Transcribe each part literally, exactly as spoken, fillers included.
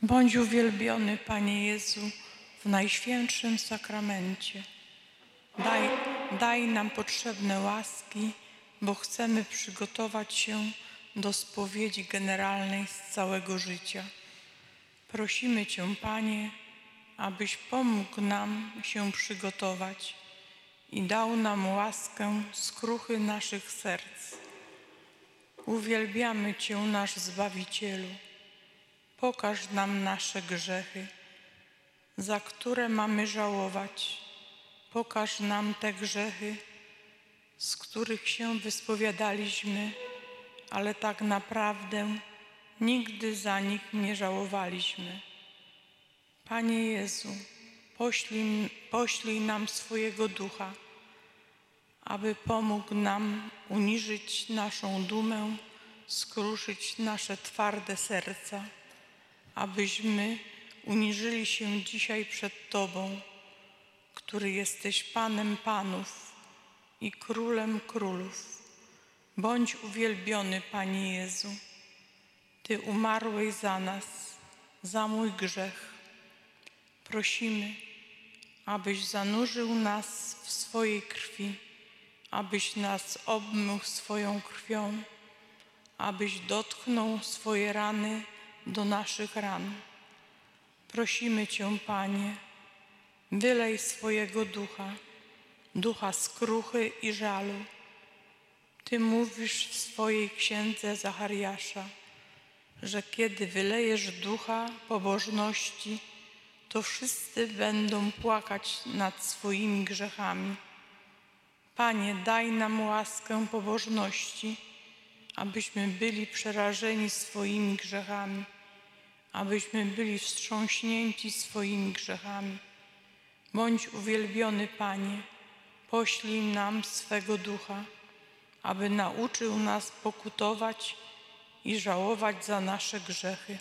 Bądź uwielbiony, Panie Jezu, w Najświętszym Sakramencie. Daj, daj nam potrzebne łaski, bo chcemy przygotować się do spowiedzi generalnej z całego życia. Prosimy Cię, Panie, abyś pomógł nam się przygotować i dał nam łaskę skruchy naszych serc. Uwielbiamy Cię, nasz Zbawicielu. Pokaż nam nasze grzechy, za które mamy żałować. Pokaż nam te grzechy, z których się wyspowiadaliśmy, ale tak naprawdę nigdy za nich nie żałowaliśmy. Panie Jezu, poślij, poślij nam swojego Ducha, aby pomógł nam uniżyć naszą dumę, skruszyć nasze twarde serca, abyśmy uniżyli się dzisiaj przed Tobą, który jesteś Panem Panów i Królem Królów. Bądź uwielbiony, Panie Jezu. Ty umarłeś za nas, za mój grzech. Prosimy, abyś zanurzył nas w swojej krwi, abyś nas obmył swoją krwią, abyś dotknął swoje rany do naszych ran. Prosimy Cię, Panie, wylej swojego Ducha, Ducha skruchy i żalu. Ty mówisz w swojej księdze Zachariasza, że kiedy wylejesz Ducha pobożności, to wszyscy będą płakać nad swoimi grzechami. Panie, daj nam łaskę pobożności, abyśmy byli przerażeni swoimi grzechami, abyśmy byli wstrząśnięci swoimi grzechami. Bądź uwielbiony, Panie, poślij nam swego Ducha, aby nauczył nas pokutować i żałować za nasze grzechy.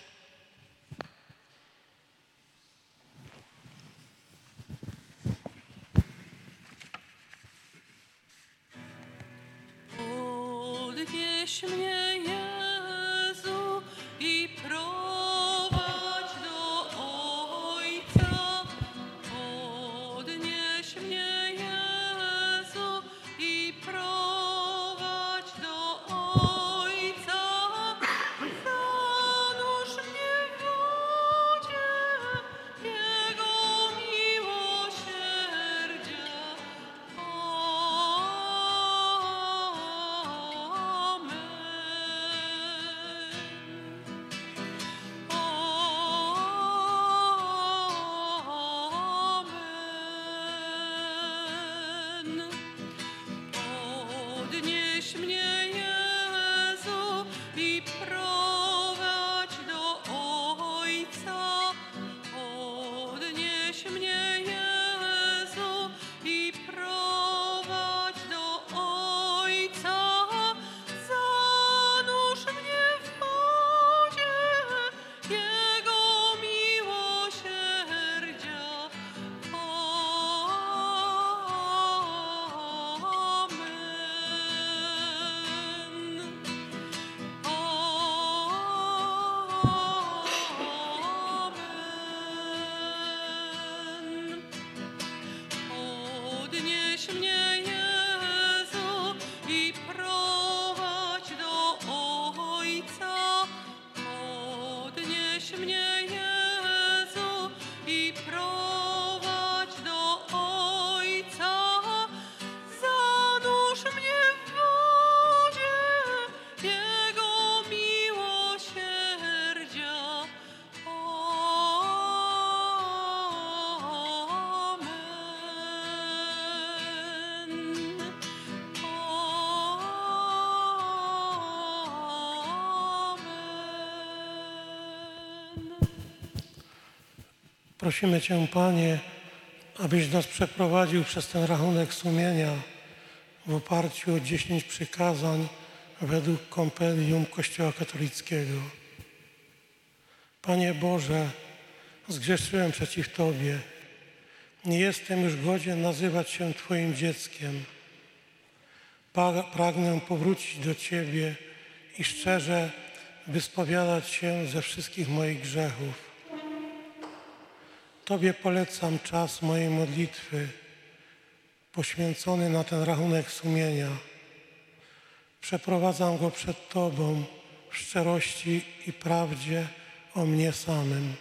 Podnieś mnie, Jezu, i prowadź do Ojca. Podnieś mnie, Jezu, i prowadź do Ojca. Zanurz mnie w wodzie Jego miłosierdzia. Podnieś mnie, Jezu, i prowadź do Ojca. Podnieś mnie, Jezu, i prowadź do Ojca. Zanurz mnie w wodzie Jego miłosierdzia. Podnieś mnie, Jezu, i prowadź do Ojca. Podnieś mnie, Jezu, i prowadź do Ojca. Zanurz mnie w wodzie Jego miłosierdzia. Prosimy Cię, Panie, abyś nas przeprowadził przez ten rachunek sumienia w oparciu o dziesięć przykazań według kompendium Kościoła katolickiego. Panie Boże, zgrzeszyłem przeciw Tobie. Nie jestem już godzien nazywać się Twoim dzieckiem. Pragnę powrócić do Ciebie i szczerze wyspowiadać się ze wszystkich moich grzechów. Tobie polecam czas mojej modlitwy poświęcony na ten rachunek sumienia. Przeprowadzam go przed Tobą w szczerości i prawdzie o mnie samym.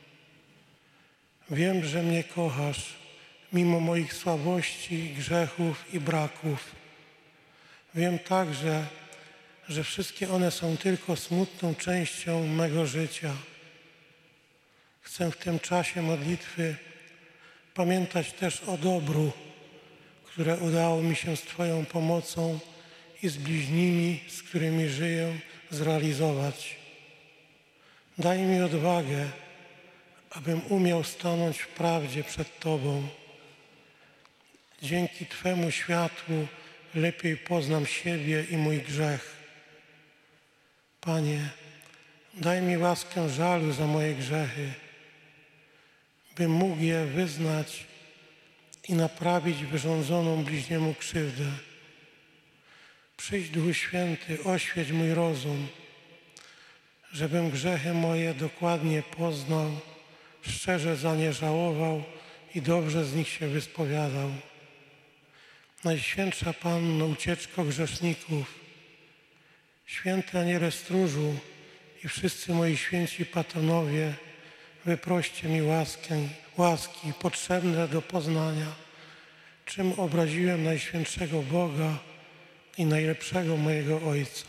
Wiem, że mnie kochasz mimo moich słabości, grzechów i braków. Wiem także, że wszystkie one są tylko smutną częścią mego życia. Chcę w tym czasie modlitwy pamiętać też o dobru, które udało mi się z Twoją pomocą i z bliźnimi, z którymi żyję, zrealizować. Daj mi odwagę, abym umiał stanąć w prawdzie przed Tobą. Dzięki Twemu światłu lepiej poznam siebie i mój grzech. Panie, daj mi łaskę żalu za moje grzechy, bym mógł je wyznać i naprawić wyrządzoną bliźniemu krzywdę. Przyjdź, Duchu Święty, oświeć mój rozum, żebym grzechy moje dokładnie poznał, szczerze za nie żałował i dobrze z nich się wyspowiadał. Najświętsza Panno, ucieczko grzeszników, święty Aniele Stróżu i wszyscy moi święci patronowie, wyproście mi łaskę, łaski potrzebne do poznania, czym obraziłem Najświętszego Boga i najlepszego mojego Ojca.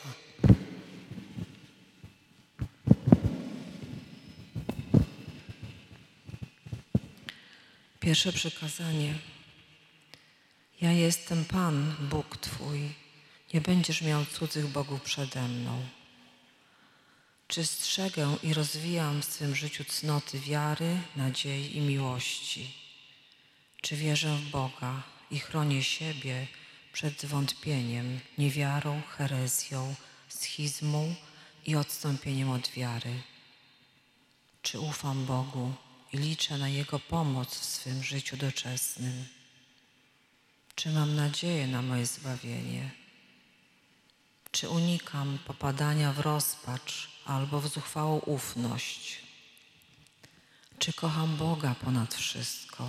Pierwsze przykazanie. Ja jestem Pan, Bóg Twój. Nie będziesz miał cudzych bogów przede mną. Czy strzegę i rozwijam w swym życiu cnoty wiary, nadziei i miłości? Czy wierzę w Boga i chronię siebie przed wątpieniem, niewiarą, herezją, schizmą i odstąpieniem od wiary? Czy ufam Bogu i liczę na Jego pomoc w swym życiu doczesnym? Czy mam nadzieję na moje zbawienie? Czy unikam popadania w rozpacz albo w zuchwałą ufność? Czy kocham Boga ponad wszystko?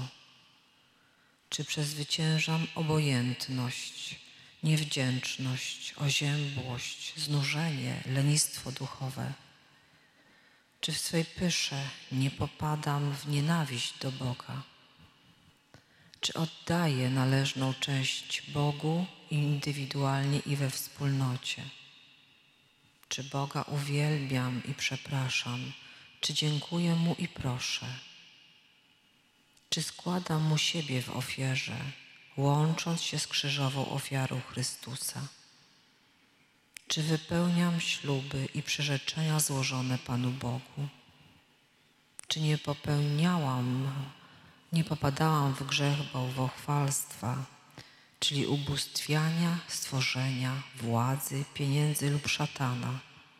Czy przezwyciężam obojętność, niewdzięczność, oziębłość, znużenie, lenistwo duchowe? Czy w swej pysze nie popadam w nienawiść do Boga? Czy oddaję należną cześć Bogu indywidualnie i we wspólnocie? Czy Boga uwielbiam i przepraszam? Czy dziękuję Mu i proszę? Czy składam Mu siebie w ofierze, łącząc się z krzyżową ofiarą Chrystusa? Czy wypełniam śluby i przyrzeczenia złożone Panu Bogu? Czy nie popełniałam, nie popadałam w grzech bałwochwalstwa, czyli ubóstwiania, stworzenia, władzy, pieniędzy lub szatana?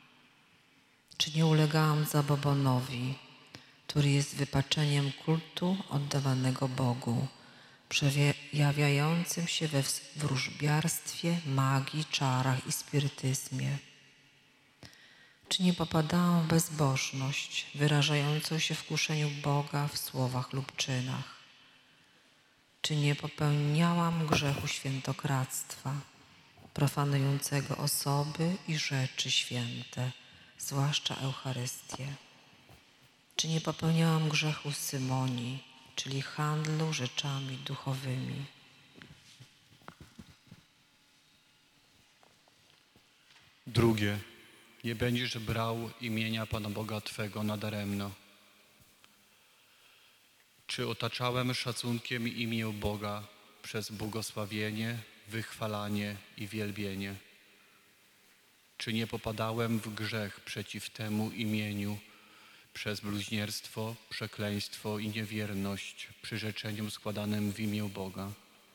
Czy nie ulegałam zababonowi, który jest wypaczeniem kultu oddawanego Bogu, przejawiającym się we wróżbiarstwie, magii, czarach i spirytyzmie? Czy nie popadałam w bezbożność, wyrażającą się w kuszeniu Boga w słowach lub czynach? Czy nie popełniałam grzechu świętokradztwa, profanującego osoby i rzeczy święte, zwłaszcza Eucharystię? Czy nie popełniałam grzechu symonii, czyli handlu rzeczami duchowymi? Drugie. Nie będziesz brał imienia Pana Boga Twego nadaremno. Czy otaczałem szacunkiem imię Boga przez błogosławienie, wychwalanie i wielbienie? Czy nie popadałem w grzech przeciw temu imieniu przez bluźnierstwo, przekleństwo i niewierność przyrzeczeniom składanym w imię Boga?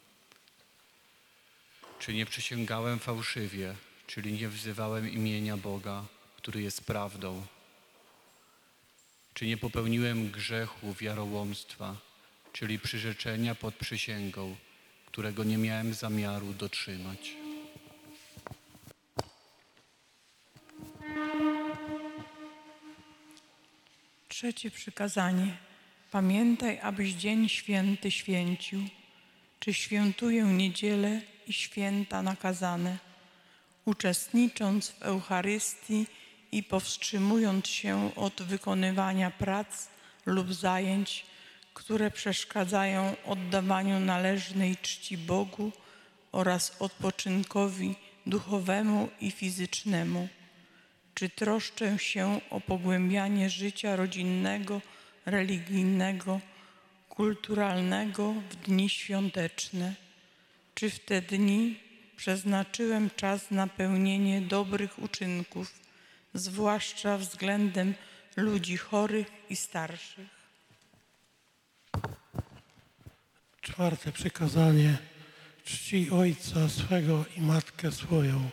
Czy nie przysięgałem fałszywie, czyli nie wzywałem imienia Boga, który jest prawdą? Czy nie popełniłem grzechu wiarołomstwa, czyli przyrzeczenia pod przysięgą, którego nie miałem zamiaru dotrzymać? Trzecie przykazanie. Pamiętaj, abyś dzień święty święcił. Czy świętuję niedzielę i święta nakazane, uczestnicząc w Eucharystii i powstrzymując się od wykonywania prac lub zajęć, które przeszkadzają oddawaniu należnej czci Bogu oraz odpoczynkowi duchowemu i fizycznemu. Czy troszczę się o pogłębianie życia rodzinnego, religijnego, kulturalnego w dni świąteczne? Czy w te dni przeznaczyłem czas na pełnienie dobrych uczynków, zwłaszcza względem ludzi chorych i starszych? Czwarte przykazanie. Czcij ojca swego i matkę swoją.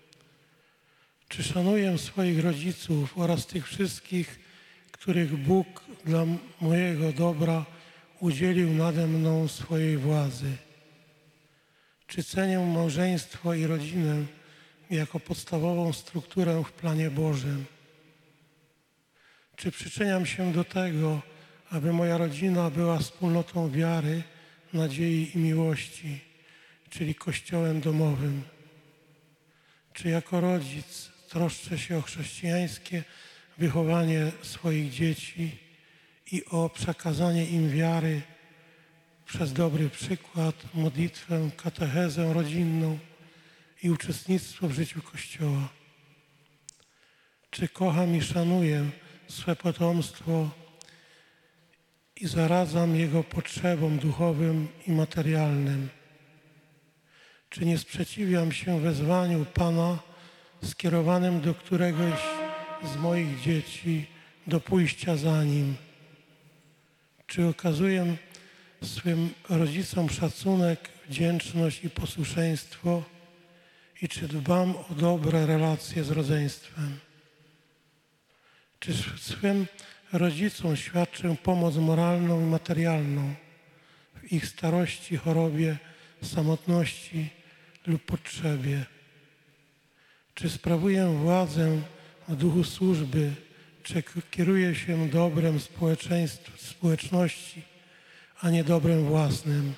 Czy szanuję swoich rodziców oraz tych wszystkich, których Bóg dla mojego dobra udzielił nade mną swojej władzy? Czy cenię małżeństwo i rodzinę jako podstawową strukturę w planie Bożym? Czy przyczyniam się do tego, aby moja rodzina była wspólnotą wiary, nadziei i miłości, czyli kościołem domowym? Czy jako rodzic troszczę się o chrześcijańskie wychowanie swoich dzieci i o przekazanie im wiary przez dobry przykład, modlitwę, katechezę rodzinną i uczestnictwo w życiu Kościoła? Czy kocham i szanuję swe potomstwo i zaradzam jego potrzebom duchowym i materialnym? Czy nie sprzeciwiam się wezwaniu Pana skierowanym do któregoś z moich dzieci do pójścia za Nim? Czy okazuję swym rodzicom szacunek, wdzięczność i posłuszeństwo? I czy dbam o dobre relacje z rodzeństwem? Czy swym rodzicom świadczę pomoc moralną i materialną w ich starości, chorobie, samotności lub potrzebie? Czy sprawuję władzę w duchu służby, czy kieruję się dobrem społeczności, a nie dobrem własnym?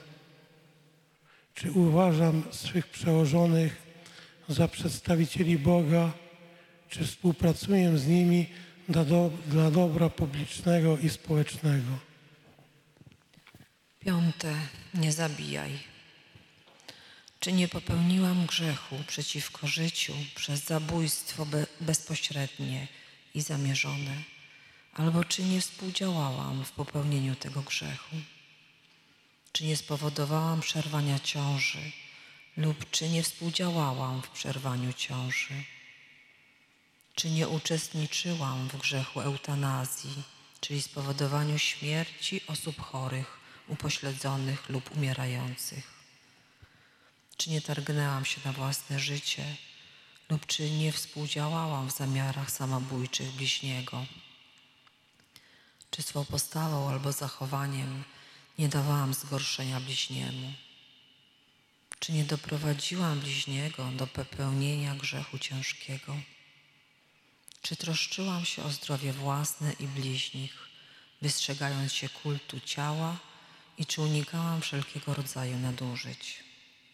Czy uważam swych przełożonych za przedstawicieli Boga, czy współpracuję z nimi dla, do, dla dobra publicznego i społecznego? Piąte, nie zabijaj. Czy nie popełniłam grzechu przeciwko życiu przez zabójstwo be, bezpośrednie i zamierzone, albo czy nie współdziałałam w popełnieniu tego grzechu? Czy nie spowodowałam przerwania ciąży lub czy nie współdziałałam w przerwaniu ciąży? Czy nie uczestniczyłam w grzechu eutanazji, czyli spowodowaniu śmierci osób chorych, upośledzonych lub umierających? Czy nie targnęłam się na własne życie lub czy nie współdziałałam w zamiarach samobójczych bliźniego? Czy swą postawą albo zachowaniem nie dawałam zgorszenia bliźniemu? Czy nie doprowadziłam bliźniego do popełnienia grzechu ciężkiego? Czy troszczyłam się o zdrowie własne i bliźnich, wystrzegając się kultu ciała i czy unikałam wszelkiego rodzaju nadużyć?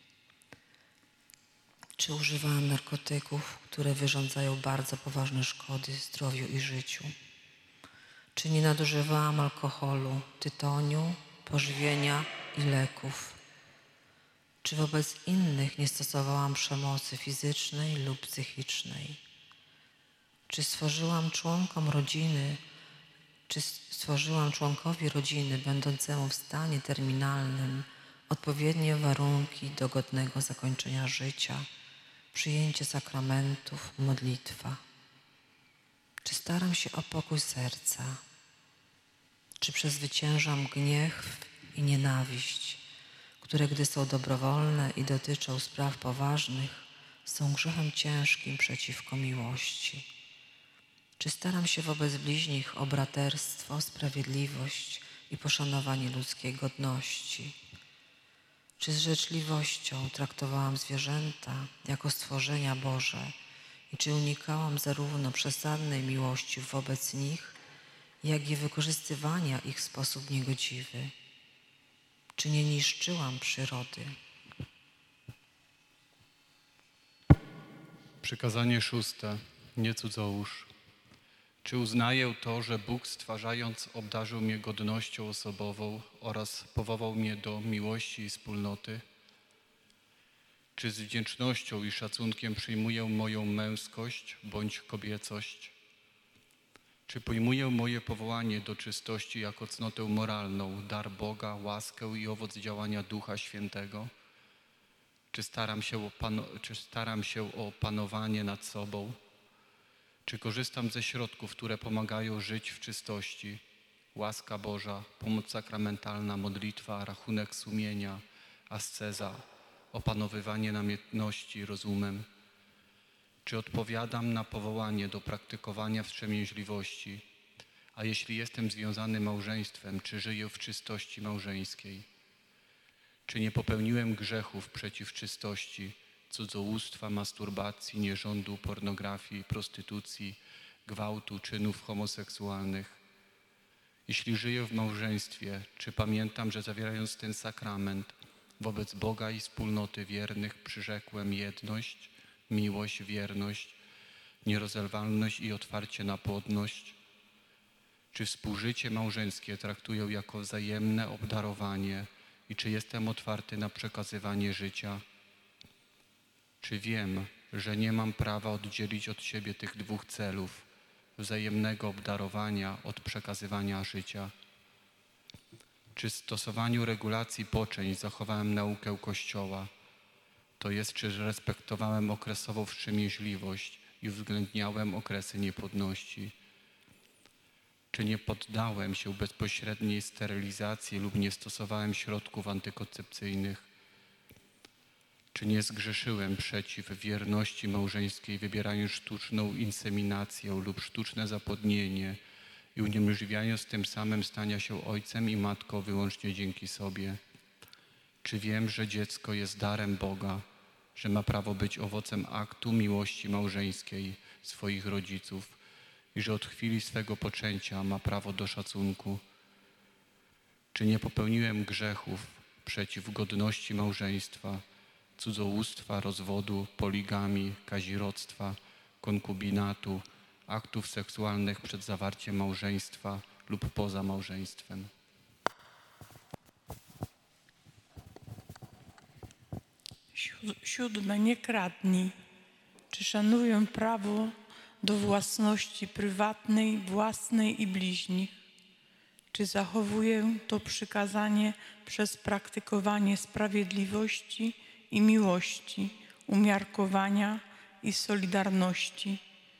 Czy używałam narkotyków, które wyrządzają bardzo poważne szkody zdrowiu i życiu? Czy nie nadużywałam alkoholu, tytoniu, pożywienia i leków? Czy wobec innych nie stosowałam przemocy fizycznej lub psychicznej? Czy stworzyłam członkom rodziny, czy stworzyłam członkowi rodziny będącemu w stanie terminalnym odpowiednie warunki do godnego zakończenia życia, przyjęcie sakramentów, modlitwa? Czy staram się o pokój serca? Czy przezwyciężam gniew i nienawiść, które gdy są dobrowolne i dotyczą spraw poważnych, są grzechem ciężkim przeciwko miłości? Czy staram się wobec bliźnich o braterstwo, sprawiedliwość i poszanowanie ludzkiej godności? Czy z życzliwością traktowałam zwierzęta jako stworzenia Boże i czy unikałam zarówno przesadnej miłości wobec nich, jak i wykorzystywania ich w sposób niegodziwy? Czy nie niszczyłam przyrody? Przykazanie szóste. Nie cudzołóż. Czy uznaję to, że Bóg stwarzając obdarzył mnie godnością osobową oraz powołał mnie do miłości i wspólnoty? Czy z wdzięcznością i szacunkiem przyjmuję moją męskość bądź kobiecość? Czy pojmuję moje powołanie do czystości jako cnotę moralną, dar Boga, łaskę i owoc działania Ducha Świętego? Czy staram się o, pano- czy staram się o panowanie nad sobą? Czy korzystam ze środków, które pomagają żyć w czystości? Łaska Boża, pomoc sakramentalna, modlitwa, rachunek sumienia, asceza, opanowywanie namiętności rozumem? Czy odpowiadam na powołanie do praktykowania wstrzemięźliwości? A jeśli jestem związany małżeństwem, czy żyję w czystości małżeńskiej? Czy nie popełniłem grzechów przeciw czystości, cudzołóstwa, masturbacji, nierządu, pornografii, prostytucji, gwałtu, czynów homoseksualnych? Jeśli żyję w małżeństwie, czy pamiętam, że zawierając ten sakrament wobec Boga i wspólnoty wiernych przyrzekłem jedność, miłość, wierność, nierozerwalność i otwarcie na płodność? Czy współżycie małżeńskie traktuję jako wzajemne obdarowanie i czy jestem otwarty na przekazywanie życia? Czy wiem, że nie mam prawa oddzielić od siebie tych dwóch celów, wzajemnego obdarowania od przekazywania życia? Czy w stosowaniu regulacji poczęć zachowałem naukę Kościoła? To jest, czy respektowałem okresową wstrzemięźliwość i uwzględniałem okresy niepłodności? Czy nie poddałem się bezpośredniej sterylizacji lub nie stosowałem środków antykoncepcyjnych? Czy nie zgrzeszyłem przeciw wierności małżeńskiej, wybierając sztuczną inseminację lub sztuczne zapłodnienie i uniemożliwiając tym samym stania się ojcem i matką wyłącznie dzięki sobie? Czy wiem, że dziecko jest darem Boga, że ma prawo być owocem aktu miłości małżeńskiej swoich rodziców i że od chwili swego poczęcia ma prawo do szacunku? Czy nie popełniłem grzechów przeciw godności małżeństwa, cudzołóstwa, rozwodu, poligami, kazirodztwa, konkubinatu, aktów seksualnych przed zawarciem małżeństwa lub poza małżeństwem? Siód- Siódme, nie kradnij. Czy szanuję prawo do własności prywatnej, własnej i bliźnich? Czy zachowuję to przykazanie przez praktykowanie sprawiedliwości i miłości, umiarkowania i solidarności?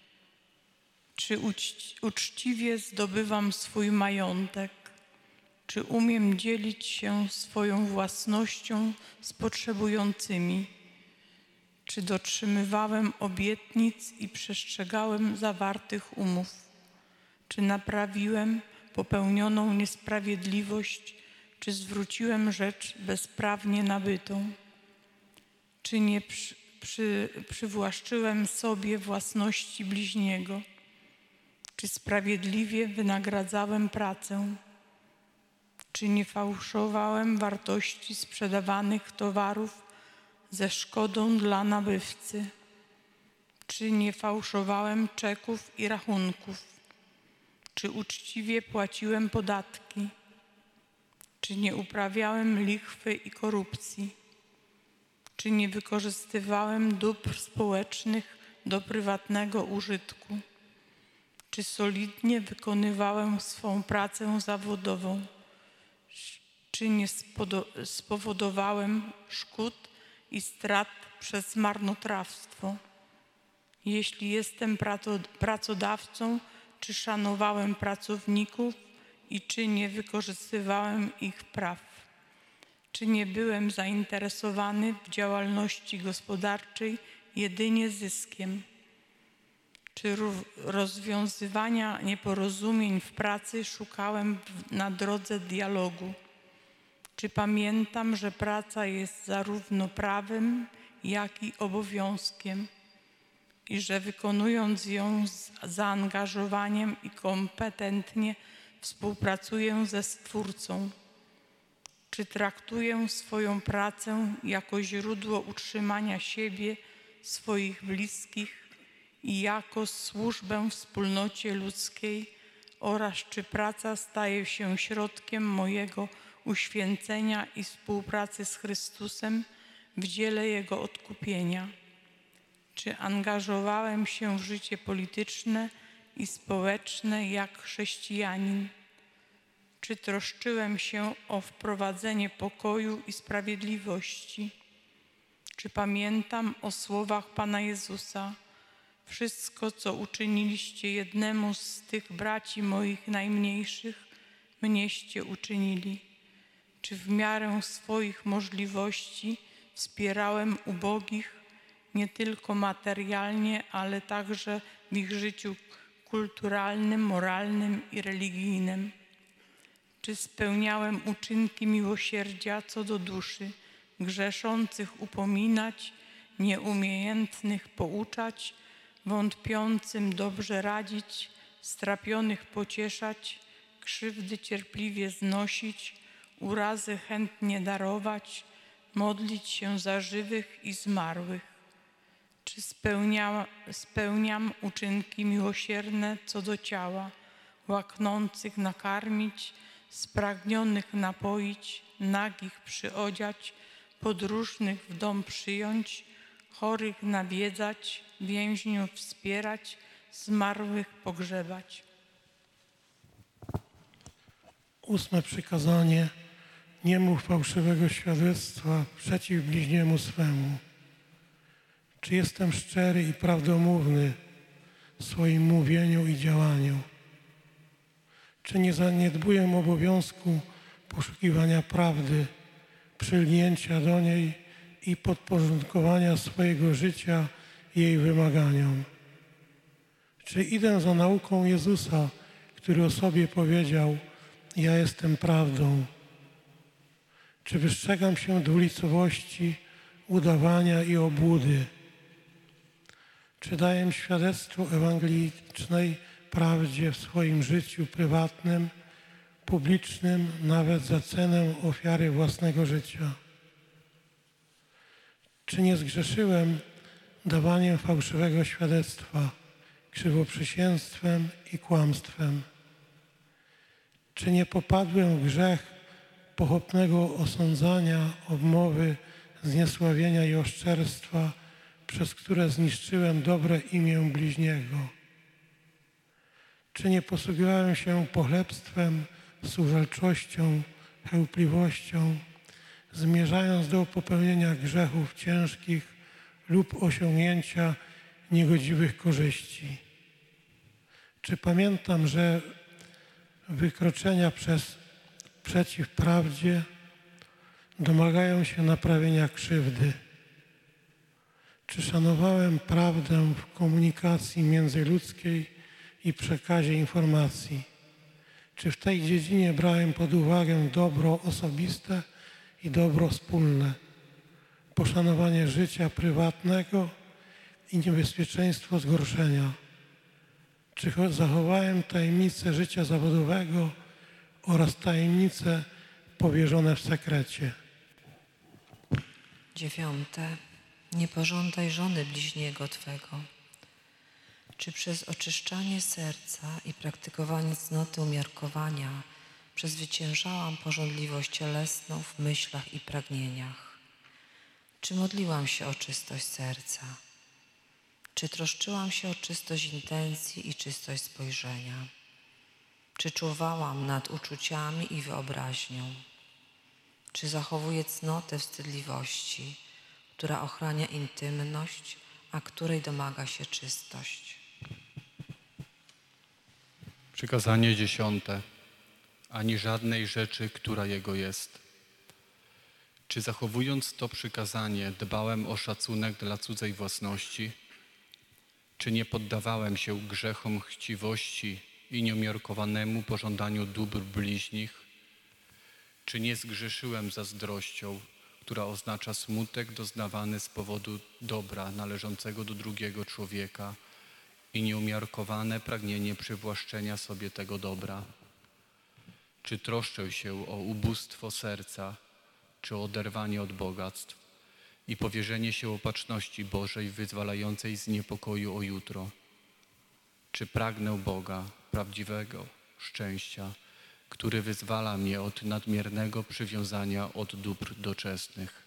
Czy uczci- uczciwie zdobywam swój majątek? Czy umiem dzielić się swoją własnością z potrzebującymi? Czy dotrzymywałem obietnic i przestrzegałem zawartych umów? Czy naprawiłem popełnioną niesprawiedliwość? Czy zwróciłem rzecz bezprawnie nabytą? Czy nie przy, przy, przywłaszczyłem sobie własności bliźniego? Czy sprawiedliwie wynagradzałem pracę? Czy nie fałszowałem wartości sprzedawanych towarów ze szkodą dla nabywcy? Czy nie fałszowałem czeków i rachunków? Czy uczciwie płaciłem podatki? Czy nie uprawiałem lichwy i korupcji? Czy nie wykorzystywałem dóbr społecznych do prywatnego użytku? Czy solidnie wykonywałem swą pracę zawodową? Czy nie spodo- spowodowałem szkód i strat przez marnotrawstwo? Jeśli jestem praco- pracodawcą, czy szanowałem pracowników i czy nie wykorzystywałem ich praw? Czy nie byłem zainteresowany w działalności gospodarczej jedynie zyskiem? Czy ró- rozwiązywania nieporozumień w pracy szukałem w- na drodze dialogu? Czy pamiętam, że praca jest zarówno prawem, jak i obowiązkiem? i że wykonując ją z zaangażowaniem i kompetentnie współpracuję ze Stwórcą. Czy traktuję swoją pracę jako źródło utrzymania siebie, swoich bliskich i jako służbę wspólnocie ludzkiej oraz czy praca staje się środkiem mojego uświęcenia i współpracy z Chrystusem w dziele Jego odkupienia? Czy angażowałem się w życie polityczne i społeczne jak chrześcijanin? Czy troszczyłem się o wprowadzenie pokoju i sprawiedliwości? Czy pamiętam o słowach Pana Jezusa: wszystko, co uczyniliście jednemu z tych braci moich najmniejszych, mnieście uczynili? Czy w miarę swoich możliwości wspierałem ubogich, nie tylko materialnie, ale także w ich życiu kulturalnym, moralnym i religijnym? Czy spełniałem uczynki miłosierdzia co do duszy, grzeszących upominać, nieumiejętnych pouczać, wątpiącym dobrze radzić, strapionych pocieszać, krzywdy cierpliwie znosić, urazy chętnie darować, modlić się za żywych i zmarłych? Czy spełniam, spełniam uczynki miłosierne co do ciała, łaknących nakarmić, spragnionych napoić, nagich przyodziać, podróżnych w dom przyjąć, chorych nawiedzać, więźniów wspierać, zmarłych pogrzebać? Ósme przykazanie. Nie mów fałszywego świadectwa przeciw bliźniemu swemu. Czy jestem szczery i prawdomówny w swoim mówieniu i działaniu? Czy nie zaniedbuję obowiązku poszukiwania prawdy, przylgnięcia do niej i podporządkowania swojego życia jej wymaganiom? Czy idę za nauką Jezusa, który o sobie powiedział: ja jestem prawdą? Czy wystrzegam się dwulicowości, udawania i obłudy? Czy daję świadectwo ewangelicznej prawdzie w swoim życiu prywatnym, publicznym, nawet za cenę ofiary własnego życia? Czy nie zgrzeszyłem dawaniem fałszywego świadectwa, krzywoprzysięstwem i kłamstwem? Czy nie popadłem w grzech pochopnego osądzania, obmowy, zniesławienia i oszczerstwa, przez które zniszczyłem dobre imię bliźniego? Czy nie posługiwałem się pochlebstwem, zużalczością, chełpliwością, zmierzając do popełnienia grzechów ciężkich lub osiągnięcia niegodziwych korzyści? Czy pamiętam, że wykroczenia przez, przeciw prawdzie domagają się naprawienia krzywdy? Czy szanowałem prawdę w komunikacji międzyludzkiej i przekazie informacji? Czy w tej dziedzinie brałem pod uwagę dobro osobiste i dobro wspólne, poszanowanie życia prywatnego i niebezpieczeństwo zgorszenia? Czy zachowałem tajemnice życia zawodowego oraz tajemnice powierzone w sekrecie? Dziewiąte. Nie pożądaj żony bliźniego Twego. Czy przez oczyszczanie serca i praktykowanie cnoty umiarkowania przezwyciężałam pożądliwość cielesną w myślach i pragnieniach? Czy modliłam się o czystość serca? Czy troszczyłam się o czystość intencji i czystość spojrzenia? Czy czuwałam nad uczuciami i wyobraźnią? Czy zachowuję cnotę wstydliwości, która ochrania intymność, a której domaga się czystość? Przykazanie dziesiąte. Ani żadnej rzeczy, która Jego jest. Czy zachowując to przykazanie dbałem o szacunek dla cudzej własności? Czy nie poddawałem się grzechom chciwości i nieumiarkowanemu pożądaniu dóbr bliźnich? Czy nie zgrzeszyłem zazdrością, która oznacza smutek doznawany z powodu dobra należącego do drugiego człowieka i nieumiarkowane pragnienie przywłaszczenia sobie tego dobra? Czy troszczę się o ubóstwo serca, czy o oderwanie od bogactw i powierzenie się opatrzności Bożej wyzwalającej z niepokoju o jutro? Czy pragnę Boga, prawdziwego szczęścia, który wyzwala mnie od nadmiernego przywiązania od dóbr doczesnych?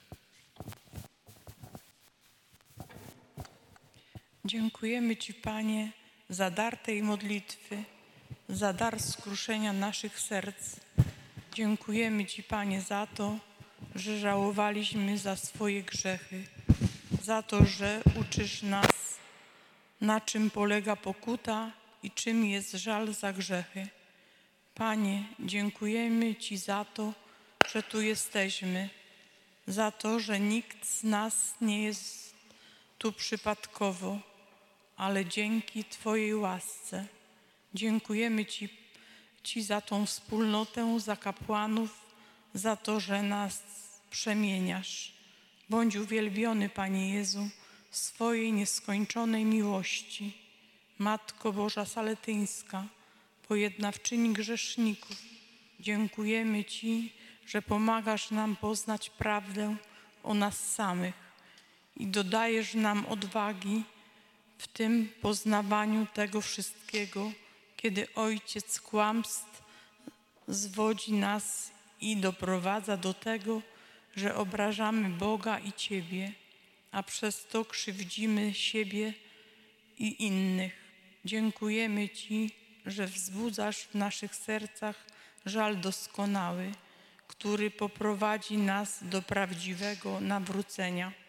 Dziękujemy Ci, Panie, za dar tej modlitwy, za dar skruszenia naszych serc. Dziękujemy Ci, Panie, za to, że żałowaliśmy za swoje grzechy, za to, że uczysz nas, na czym polega pokuta i czym jest żal za grzechy. Panie, dziękujemy Ci za to, że tu jesteśmy, za to, że nikt z nas nie jest tu przypadkowo, ale dzięki Twojej łasce. Dziękujemy Ci, Ci za tą wspólnotę, za kapłanów, za to, że nas przemieniasz. Bądź uwielbiony, Panie Jezu, w swojej nieskończonej miłości. Matko Boża Saletyńska, pojednawczyni grzeszników, dziękujemy Ci, że pomagasz nam poznać prawdę o nas samych i dodajesz nam odwagi w tym poznawaniu tego wszystkiego, kiedy ojciec kłamstw zwodzi nas i doprowadza do tego, że obrażamy Boga i Ciebie, a przez to krzywdzimy siebie i innych. Dziękujemy Ci, że wzbudzasz w naszych sercach żal doskonały, który poprowadzi nas do prawdziwego nawrócenia.